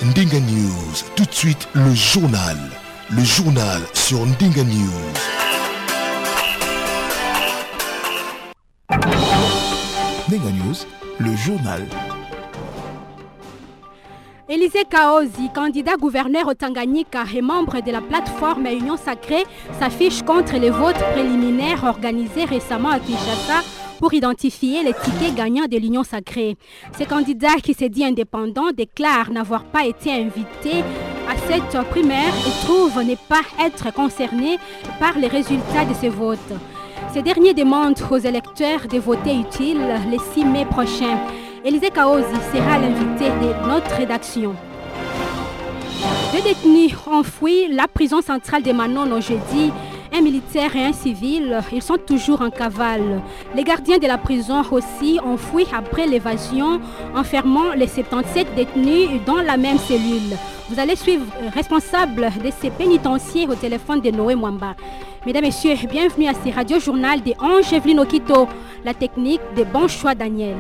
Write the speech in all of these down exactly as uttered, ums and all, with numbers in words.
Ndinga News. Tout de suite, le journal. Le journal sur Ndinga News. Ndinga News, le journal. Élisée Kaozi, candidat gouverneur au Tanganyika et membre de la plateforme Union Sacrée, s'affiche contre les votes préliminaires organisés récemment à Kinshasa pour identifier les tickets gagnants de l'Union Sacrée. Ce candidat qui s'est dit indépendant déclare n'avoir pas été invité à cette primaire et trouve ne pas être concerné par les résultats de ces votes. Ces derniers demandent aux électeurs de voter utile le six mai prochain. Élisée Kaozi sera l'invité de notre rédaction. Deux détenus ont fui la prison centrale de Manono jeudi. Un militaire et un civil, ils sont toujours en cavale. Les gardiens de la prison aussi ont fui après l'évasion, enfermant les soixante-dix-sept détenus dans la même cellule. Vous allez suivre le responsable de ces pénitenciers au téléphone de Noé Mwamba. Mesdames et messieurs, bienvenue à ce radio journal de Ange Evelyne Okito, la technique de Bon Choix Daniel.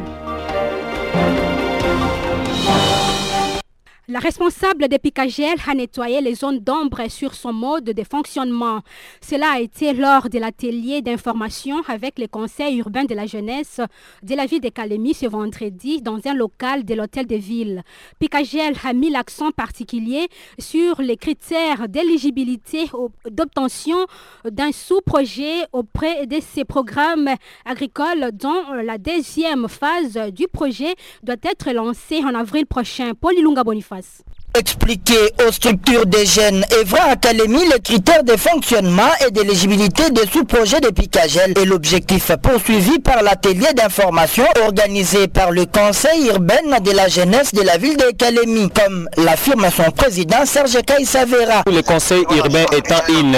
La responsable de Picagel a nettoyé les zones d'ombre sur son mode de fonctionnement. Cela a été lors de l'atelier d'information avec le conseil urbain de la jeunesse de la ville de Kalemi ce vendredi dans un local de l'hôtel de ville. Picagel a mis l'accent particulier sur les critères d'éligibilité d'obtention d'un sous-projet auprès de ces programmes agricoles dont la deuxième phase du projet doit être lancée en avril prochain. Paul Ilunga Boniface. Expliquer aux structures des jeunes œuvrant à Kalemi les critères de fonctionnement et d'éligibilité des sous-projets de Picagel est l'objectif poursuivi par l'atelier d'information organisé par le conseil urbain de la jeunesse de la ville de Kalemi, comme l'affirme son président Serge Kaïsavera. Le conseil urbain étant une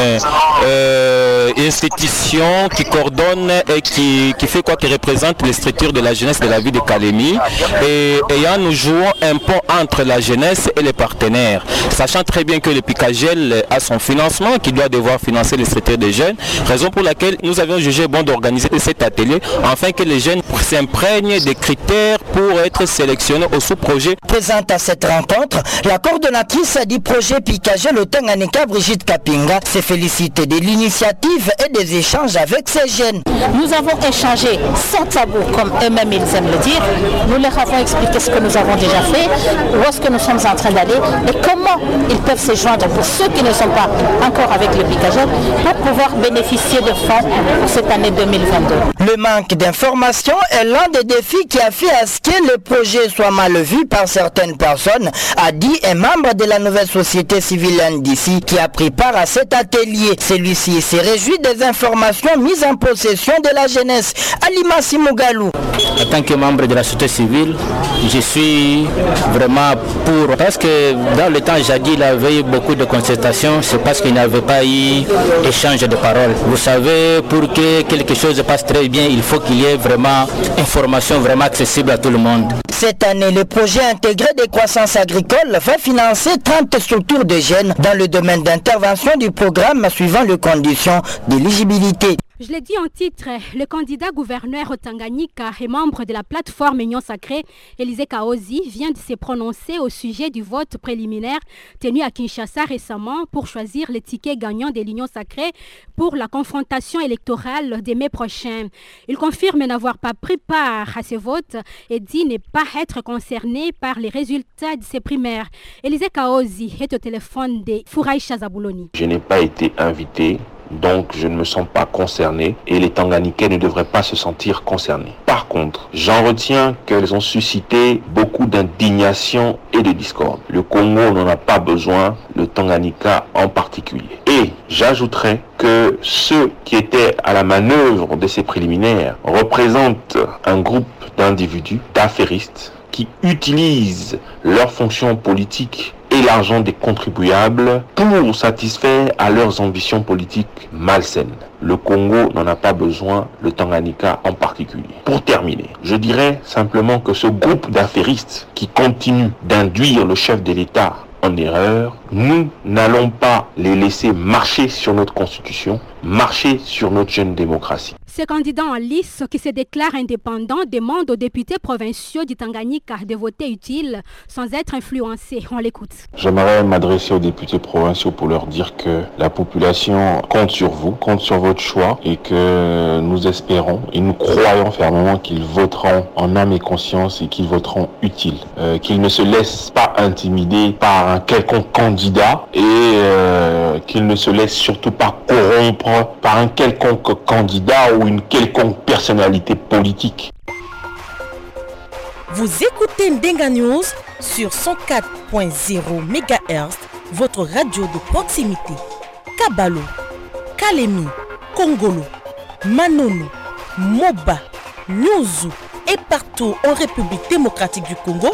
euh, institution qui coordonne et qui, qui fait quoi, qui représente les structures de la jeunesse de la ville de Kalemi et ayant nous jouons un pont entre la jeunesse et les partenaires, sachant très bien que le Picagel a son financement qui doit devoir financer les structures des jeunes, raison pour laquelle nous avions jugé bon d'organiser cet atelier afin que les jeunes s'imprègnent des critères pour être sélectionnés au sous-projet. Présente à cette rencontre, la coordonnatrice du projet Picagel au Tanganyika, Brigitte Kapinga, se félicite de l'initiative et des échanges avec ces jeunes. Nous avons échangé sans tabou, comme eux-mêmes ils aiment le dire. Nous leur avons expliqué ce que nous avons déjà fait, où est-ce que nous sommes en train d'aller et comment ils peuvent se joindre pour ceux qui ne sont pas encore avec le Picagel pour pouvoir bénéficier de fonds pour cette année deux mille vingt-deux. Le manque d'information est l'un des défis qui a fait à ce que le projet soit mal vu par certaines personnes, a dit un membre de la nouvelle société civile d'ici qui a pris part à cet atelier. Celui-ci s'est réjoui des informations mises en possession de la jeunesse. Alima Simougalou. En tant que membre de la société civile, je suis vraiment pour, parce que dans le temps jadis il y avait eu beaucoup de concertations, c'est parce qu'il n'y avait pas eu échange de paroles. Vous savez, pour que quelque chose passe très bien, il faut qu'il y ait vraiment information vraiment accessible à tout le monde. Cette année, le projet intégré de croissance agricole va financer trente structures de jeunes dans le domaine d'intervention du programme suivant les conditions d'éligibilité. Je l'ai dit en titre, le candidat gouverneur au Tanganyika et membre de la plateforme Union Sacrée, Élisée Kaozi, vient de se prononcer au sujet du vote préliminaire tenu à Kinshasa récemment pour choisir les tickets gagnants de l'Union Sacrée pour la confrontation électorale de mai prochain. Il confirme n'avoir pas pris part à ce vote et dit ne pas être concerné par les résultats de ces primaires. Élisée Kaozi est au téléphone de Fouraï Chazabouloni. Je n'ai pas été invité. Donc je ne me sens pas concerné et les Tanganyikais ne devraient pas se sentir concernés. Par contre, j'en retiens qu'elles ont suscité beaucoup d'indignation et de discorde. Le Congo n'en a pas besoin, le Tanganyika en particulier. Et j'ajouterais que ceux qui étaient à la manœuvre de ces préliminaires représentent un groupe d'individus, d'affairistes, qui utilisent leurs fonctions politiques et l'argent des contribuables pour satisfaire à leurs ambitions politiques malsaines. Le Congo n'en a pas besoin, le Tanganyika en particulier. Pour terminer, je dirais simplement que ce groupe d'affairistes qui continue d'induire le chef de l'État en erreur, nous n'allons pas les laisser marcher sur notre constitution, marcher sur notre jeune démocratie. Ce candidat en lice qui se déclare indépendant demande aux députés provinciaux du Tanganyika de voter utile sans être influencés. On l'écoute. J'aimerais m'adresser aux députés provinciaux pour leur dire que la population compte sur vous, compte sur votre choix et que nous espérons et nous croyons fermement qu'ils voteront en âme et conscience et qu'ils voteront utile. Euh, qu'ils ne se laissent pas intimider par un quelconque candidat et euh, qu'ils ne se laissent surtout pas corrompre par un quelconque candidat ou une quelconque personnalité politique. Vous écoutez Ndenga News sur cent quatre point zéro mégahertz, votre radio de proximité. Kabalo, Kalemi, Kongolo, Manono, Moba, Nyuzu et partout en République démocratique du Congo.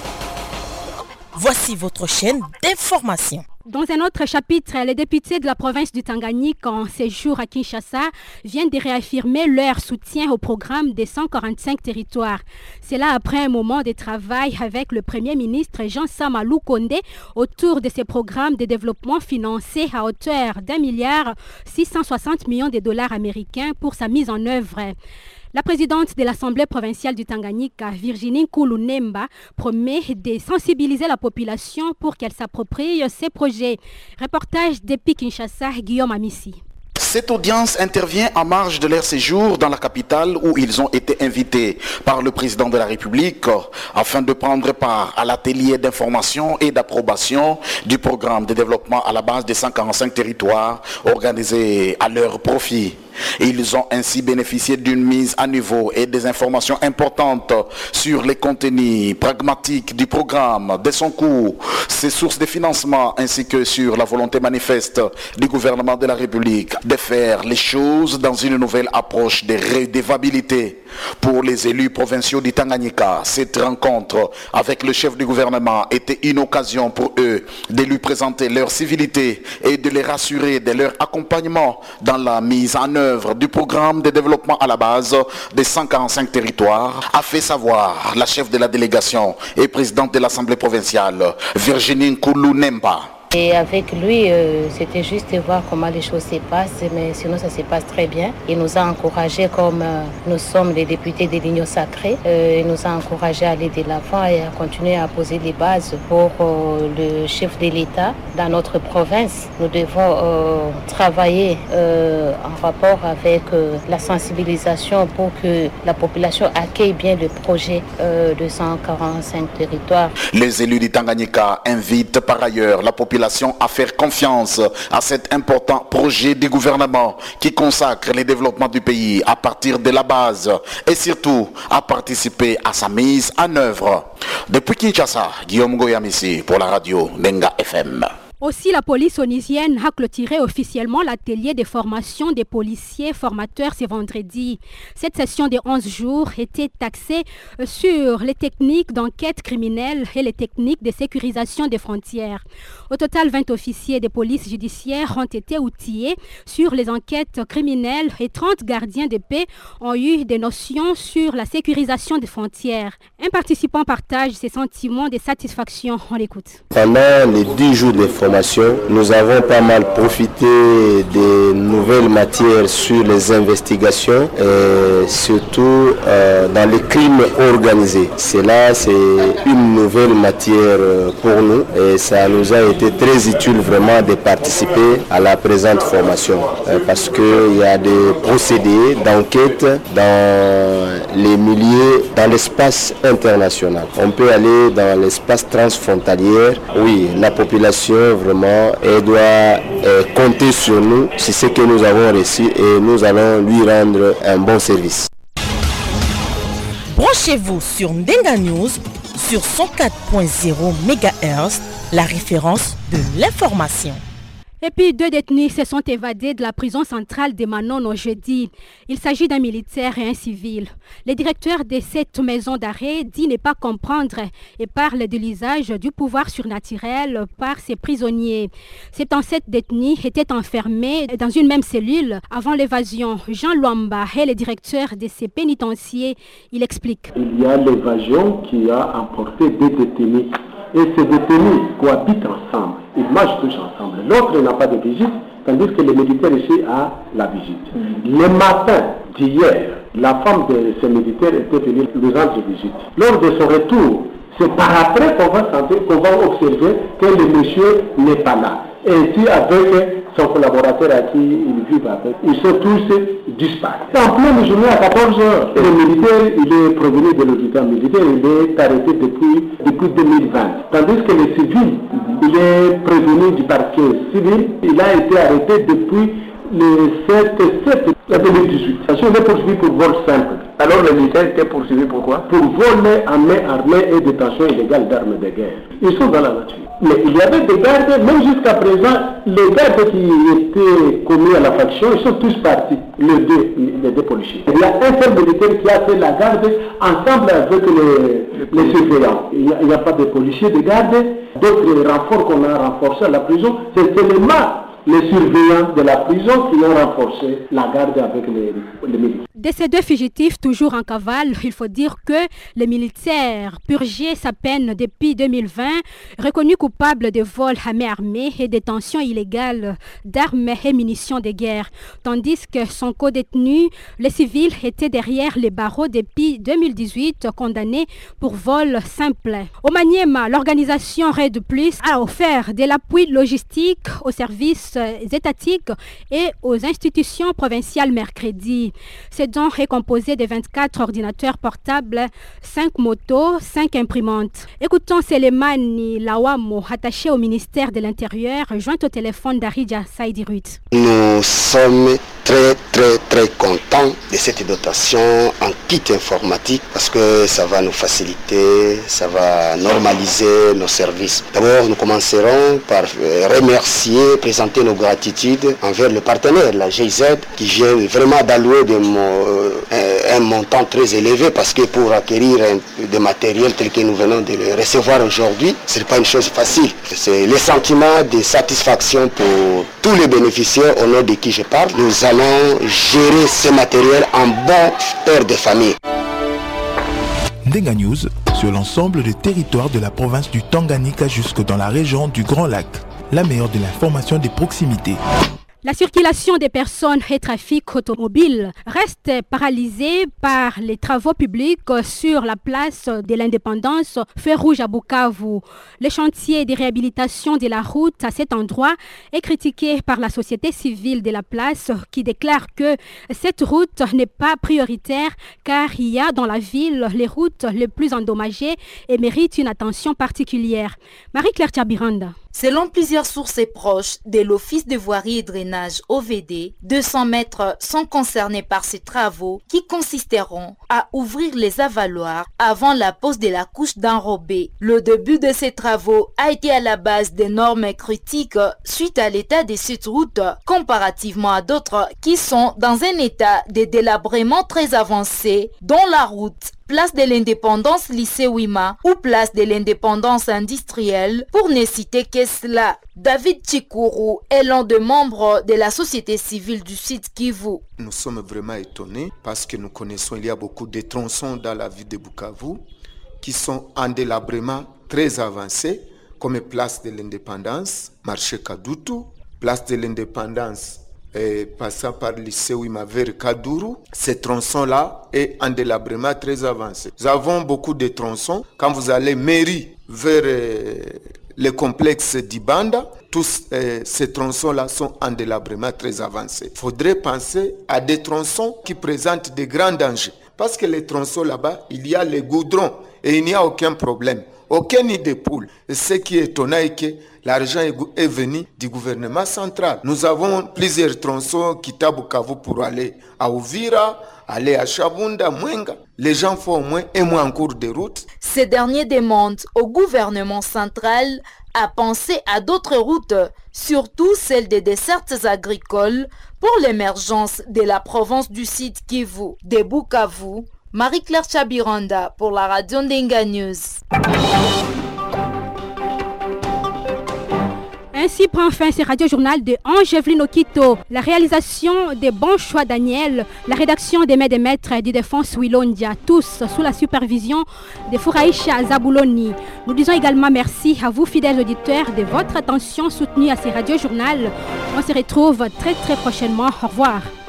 Voici votre chaîne d'information. Dans un autre chapitre, les députés de la province du Tanganyika en séjour à Kinshasa viennent de réaffirmer leur soutien au programme des cent quarante-cinq territoires. C'est là après un moment de travail avec le Premier ministre Jean-Sama Lukonde autour de ces programmes de développement financés à hauteur d'un milliard six cent soixante millions de dollars américains pour sa mise en œuvre. La présidente de l'Assemblée provinciale du Tanganyika, Virginie Nkulu-Nemba, promet de sensibiliser la population pour qu'elle s'approprie ces projets. Reportage d'Epi Kinshasa, Guillaume Amissi. Cette audience intervient en marge de leur séjour dans la capitale où ils ont été invités par le président de la République afin de prendre part à l'atelier d'information et d'approbation du programme de développement à la base des cent quarante-cinq territoires organisés à leur profit. Ils ont ainsi bénéficié d'une mise à niveau et des informations importantes sur les contenus pragmatiques du programme, de son coût, ses sources de financement ainsi que sur la volonté manifeste du gouvernement de la République de faire les choses dans une nouvelle approche de redevabilité. Pour les élus provinciaux du Tanganyika, cette rencontre avec le chef du gouvernement était une occasion pour eux de lui présenter leur civilité et de les rassurer de leur accompagnement dans la mise en œuvre du programme de développement à la base des cent quarante-cinq territoires, a fait savoir la chef de la délégation et présidente de l'Assemblée provinciale, Virginie Nkulu-Nemba. Et avec lui, euh, c'était juste de voir comment les choses se passent, mais sinon ça se passe très bien. Il nous a encouragés, comme euh, nous sommes les députés de l'Union sacrée, euh, il nous a encouragés à aller de l'avant et à continuer à poser les bases pour euh, le chef de l'État dans notre province. Nous devons euh, travailler euh, en rapport avec euh, la sensibilisation pour que la population accueille bien le projet euh, de cent quarante-cinq territoires. Les élus du Tanganyika invitent par ailleurs la population à faire confiance à cet important projet du gouvernement qui consacre le développement du pays à partir de la base et surtout à participer à sa mise en œuvre. Depuis Kinshasa, Guillaume Goyamissi pour la radio Ndenga F M. Aussi, la police onisienne a clôturé officiellement l'atelier de formation des policiers formateurs ce vendredi. Cette session de onze jours était axée sur les techniques d'enquête criminelle et les techniques de sécurisation des frontières. Au total, vingt officiers de police judiciaire ont été outillés sur les enquêtes criminelles et trente gardiens de paix ont eu des notions sur la sécurisation des frontières. Un participant partage ses sentiments de satisfaction. On l'écoute. Pendant les dix jours de formation, nous avons pas mal profité des nouvelles matières sur les investigations, et surtout euh, dans les crimes organisés. Cela, c'est une nouvelle matière pour nous et ça nous a été très utile vraiment de participer à la présente formation euh, parce qu'il y a des procédés d'enquête dans les milieux, dans l'espace international. On peut aller dans l'espace transfrontalier. Oui, la population vraiment, elle doit euh, compter sur nous, c'est ce que nous avons reçu et nous allons lui rendre un bon service. Branchez-vous sur Ndenga News sur cent quatre point zéro mégahertz, la référence de l'information. Et puis deux détenus se sont évadés de la prison centrale de Manono jeudi. Il s'agit d'un militaire et un civil. Le directeur de cette maison d'arrêt dit ne pas comprendre et parle de l'usage du pouvoir surnaturel par ses prisonniers. Septante-sept détenus étaient enfermés dans une même cellule avant l'évasion. Jean Luamba est le directeur de ces pénitenciers. Il explique. Il y a l'évasion qui a emporté des détenus. Et ces détenus cohabitent ensemble, ils mangent tous ensemble. L'autre n'a pas de visite, tandis que le militaire ici a la visite. Le matin d'hier, la femme de ces militaires était venue nous rendre visite. Lors de son retour, c'est par après qu'on va sentir, qu'on va observer que le monsieur n'est pas là. Et ainsi avec son collaborateur à qui il vit avec, ils sont tous disparus. En pleine journée à quatorze heures, le militaire, il est provenu de l'hôpital militaire, il est arrêté depuis, depuis deux mille vingt. Tandis que le civil, il est prévenu du parquet civil, il a été arrêté depuis le sept sept deux mille dix-huit. Il est poursuivi pour vol simple. Alors le militaire était poursuivi pourquoi? Pour voler en main armée et détention illégale d'armes de guerre. Ils sont dans la nature. Mais il y avait des gardes, même jusqu'à présent, les gardes qui étaient commis à la faction, ils sont tous partis, les deux, les deux policiers. Il y a un seul militaire qui a fait la garde ensemble avec les, les surveillants. Il n'y a, a pas de policiers de garde. D'autres renforts qu'on a renforcés à la prison, c'est seulement les surveillants de la prison qui ont renforcé la garde avec les, les militaires. De ces deux fugitifs toujours en cavale, il faut dire que les militaires purgeaient sa peine depuis deux mille vingt, reconnus coupables de vol à main armée et détention illégale d'armes et munitions de guerre, tandis que son co-détenu, le civil, était derrière les barreaux depuis deux mille dix-huit, condamné pour vol simple. Au Maniema, l'organisation Red Plus a offert de l'appui logistique aux services étatiques et aux institutions provinciales mercredi. Ce don est composé de vingt-quatre ordinateurs portables, cinq motos, cinq imprimantes. Écoutons Selemani Lawamo, attaché au ministère de l'Intérieur, joint au téléphone d'Aridja Saïdirut. Nous sommes très très très contents de cette dotation en kit informatique parce que ça va nous faciliter, ça va normaliser nos services. D'abord, nous commencerons par remercier, présenter nos gratitudes envers le partenaire, la G I Z, qui vient vraiment d'allouer de un, un montant très élevé parce que pour acquérir un, des matériels tels que nous venons de les recevoir aujourd'hui, ce n'est pas une chose facile. C'est le sentiment de satisfaction pour tous les bénéficiaires au nom de qui je parle. Nous allons gérer ce matériel en bon père de famille. Ndenga News sur l'ensemble des territoires de la province du Tanganyika jusque dans la région du Grand Lac. La meilleure de l'information de proximité. La circulation des personnes et trafic automobile reste paralysée par les travaux publics sur la place de l'Indépendance, feu rouge à Bukavu. Le chantier de réhabilitation de la route à cet endroit est critiqué par la société civile de la place qui déclare que cette route n'est pas prioritaire car il y a dans la ville les routes les plus endommagées et méritent une attention particulière. Marie-Claire Tchabiranda. Selon plusieurs sources proches de l'Office de voirie et drainage O V D, deux cents mètres sont concernés par ces travaux qui consisteront à ouvrir les avaloirs avant la pose de la couche d'enrobé. Le début de ces travaux a été à la base des normes critiques suite à l'état de cette route comparativement à d'autres qui sont dans un état de délabrement très avancé, dont la route Place de l'Indépendance lycée Wima ou Place de l'Indépendance industrielle, pour ne citer que cela. David Chikourou est l'un des membres de la société civile du site Kivu. Nous sommes vraiment étonnés parce que nous connaissons il y a beaucoup de tronçons dans la ville de Bukavu qui sont en délabrement très avancé, comme Place de l'Indépendance, marché Kadutu, Place de l'Indépendance et passant par le lycée Wima vers Kadourou. Ces tronçons-là est en délabrement très avancé. Nous avons beaucoup de tronçons. Quand vous allez mairie vers euh, le complexe d'Ibanda, tous euh, ces tronçons-là sont en délabrement très avancé. Il faudrait penser à des tronçons qui présentent de grands dangers. Parce que les tronçons là-bas, il y a les goudrons et il n'y a aucun problème. Aucun nid de poule. Et ce qui est étonnant est que l'argent est venu du gouvernement central. Nous avons plusieurs tronçons qui Bukavu pour aller à Uvira, aller à Chabunda, Mwenga. Les gens font au moins un mois en cours de route. Ces derniers demandent au gouvernement central à penser à d'autres routes, surtout celles des dessertes agricoles, pour l'émergence de la province du site Kivu. De Bukavu, Marie-Claire Chabiranda pour la radio Ndenga News. Ainsi prend fin ce radio-journal de Ange Evelyne Okito. La réalisation des bons choix Daniel, la rédaction des maîtres des maîtres du défense Wilondia, tous sous la supervision de Fouraïcha Zabouloni. Nous disons également merci à vous, fidèles auditeurs, de votre attention soutenue à ce radio-journal. On se retrouve très très prochainement. Au revoir.